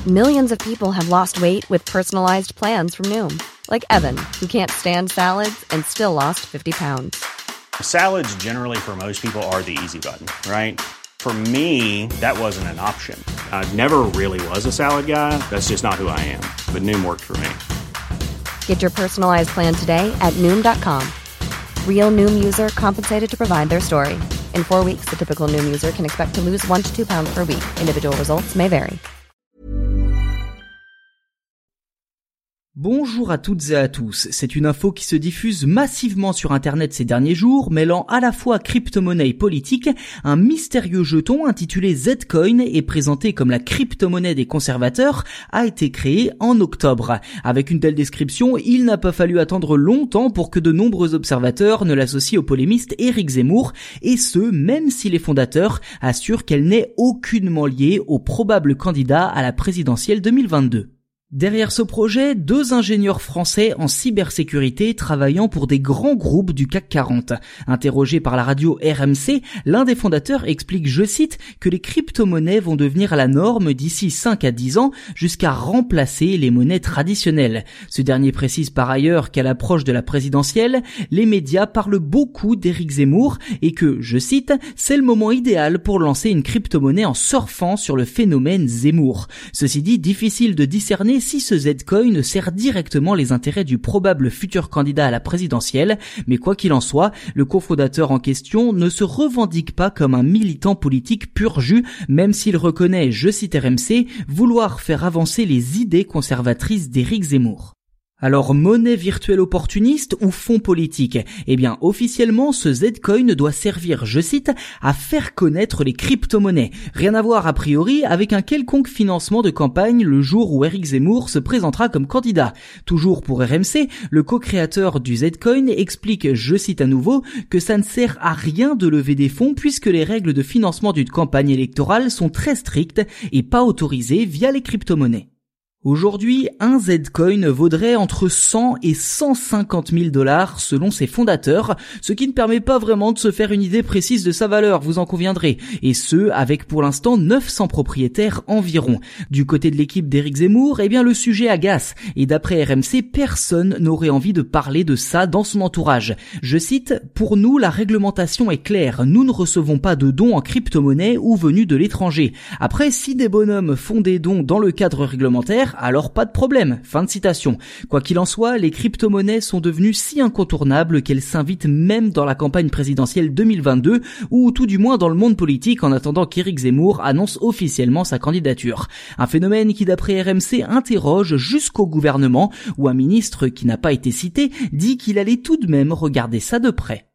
Millions of people have lost weight with personalized plans from Noom. Like Evan, who can't stand salads and still lost 50 pounds. Salads generally for most people are the easy button, right? For me, that wasn't an option. I never really was a salad guy. That's just not who I am. But Noom worked for me. Get your personalized plan today at Noom.com. Real Noom user compensated to provide their story. In 4 weeks, the typical Noom user can expect to lose 1 to 2 pounds per week. Individual results may vary. Bonjour à toutes et à tous, c'est une info qui se diffuse massivement sur internet ces derniers jours, mêlant à la fois crypto-monnaie et politique. Un mystérieux jeton intitulé Zcoin et présenté comme la crypto-monnaie des conservateurs a été créé en octobre. Avec une telle description, il n'a pas fallu attendre longtemps pour que de nombreux observateurs ne l'associent au polémiste Éric Zemmour, et ce, même si les fondateurs assurent qu'elle n'est aucunement liée au probable candidat à la présidentielle 2022. Derrière ce projet, 2 ingénieurs français en cybersécurité travaillant pour des grands groupes du CAC 40. Interrogé par la radio RMC, l'un des fondateurs explique, je cite, que les crypto-monnaies vont devenir la norme d'ici 5 à 10 ans jusqu'à remplacer les monnaies traditionnelles. Ce dernier précise par ailleurs qu'à l'approche de la présidentielle, les médias parlent beaucoup d'Éric Zemmour et que, je cite, c'est le moment idéal pour lancer une crypto-monnaie en surfant sur le phénomène Zemmour. Ceci dit, difficile de discerner si ce Zcoin sert directement les intérêts du probable futur candidat à la présidentielle, mais quoi qu'il en soit, le cofondateur en question ne se revendique pas comme un militant politique pur jus, même s'il reconnaît, je cite RMC, vouloir faire avancer les idées conservatrices d'Éric Zemmour. Alors, monnaie virtuelle opportuniste ou fonds politique? Eh bien, officiellement, ce Zcoin doit servir, je cite, à faire connaître les crypto-monnaies. Rien à voir, a priori, avec un quelconque financement de campagne le jour où Éric Zemmour se présentera comme candidat. Toujours pour RMC, le co-créateur du Zcoin explique, je cite à nouveau, que ça ne sert à rien de lever des fonds puisque les règles de financement d'une campagne électorale sont très strictes et pas autorisées via les crypto-monnaies. Aujourd'hui, un Zcoin vaudrait entre 100 et 150 000 $ selon ses fondateurs, ce qui ne permet pas vraiment de se faire une idée précise de sa valeur, vous en conviendrez, et ce, avec pour l'instant 900 propriétaires environ. Du côté de l'équipe d'Éric Zemmour, eh bien le sujet agace, et d'après RMC, personne n'aurait envie de parler de ça dans son entourage. Je cite, « Pour nous, la réglementation est claire, nous ne recevons pas de dons en crypto-monnaie ou venus de l'étranger. Après, si des bonhommes font des dons dans le cadre réglementaire, alors pas de problème. » Fin de citation. Quoi qu'il en soit, les crypto-monnaies sont devenues si incontournables qu'elles s'invitent même dans la campagne présidentielle 2022, ou tout du moins dans le monde politique en attendant qu'Éric Zemmour annonce officiellement sa candidature. Un phénomène qui d'après RMC interroge jusqu'au gouvernement, où un ministre qui n'a pas été cité dit qu'il allait tout de même regarder ça de près.